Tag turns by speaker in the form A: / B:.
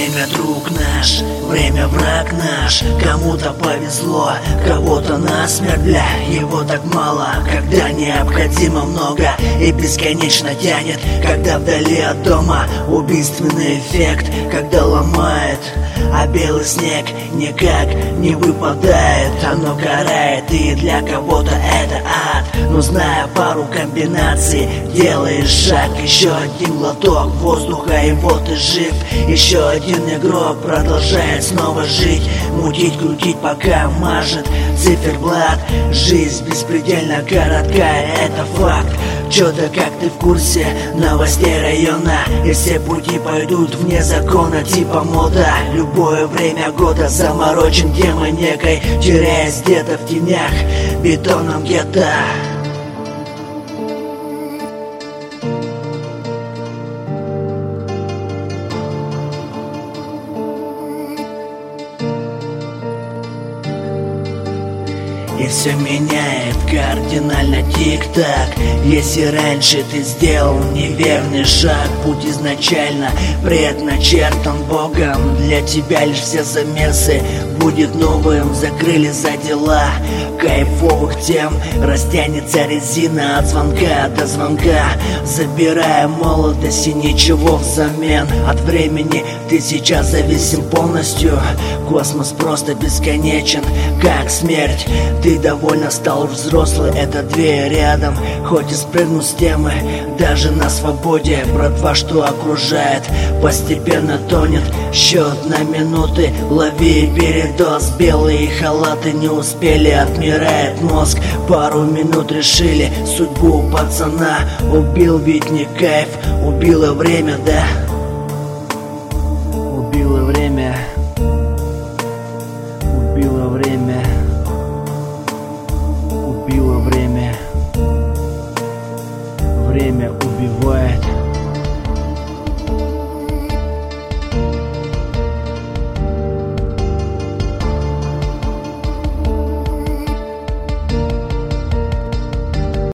A: Время друг наш, время враг наш. Кому-то повезло, кого-то насмерть, бля. Его так мало, когда необходимо много. И бесконечно тянет, когда вдали от дома. Убийственный эффект, когда ломает, а белый снег никак не выпадает. Оно карает, и для кого-то это ад. Но зная пару комбинаций, делаешь шаг. Еще один глоток воздуха, и вот ты жив. Еще один игрок продолжает снова жить. Мутить, крутить, пока мажет циферблат. Жизнь беспредельно короткая, это факт. Чё-то как ты в курсе новостей района. И все пути пойдут вне закона, типа мода. Любое время года заморочен темой некой, теряясь где-то в тенях бетоном гетто. И все меняет кардинально тик-так. Если раньше ты сделал неверный шаг, путь изначально предначертан Богом. Для тебя лишь все замесы будет новым. Закрыли за дела кайфовых тем. Растянется резина от звонка до звонка, забирая молодость и ничего взамен. От времени ты сейчас зависим полностью. Космос просто бесконечен, как смерть. Ты довольно стал взрослый, это дверь рядом. Хоть и спрыгну с темы, даже на свободе. Братва, что окружает, постепенно тонет. Счет на минуты, лови передоз. Белые халаты не успели, отмирает мозг. Пару минут решили судьбу пацана. Убил ведь не кайф, убило время, да?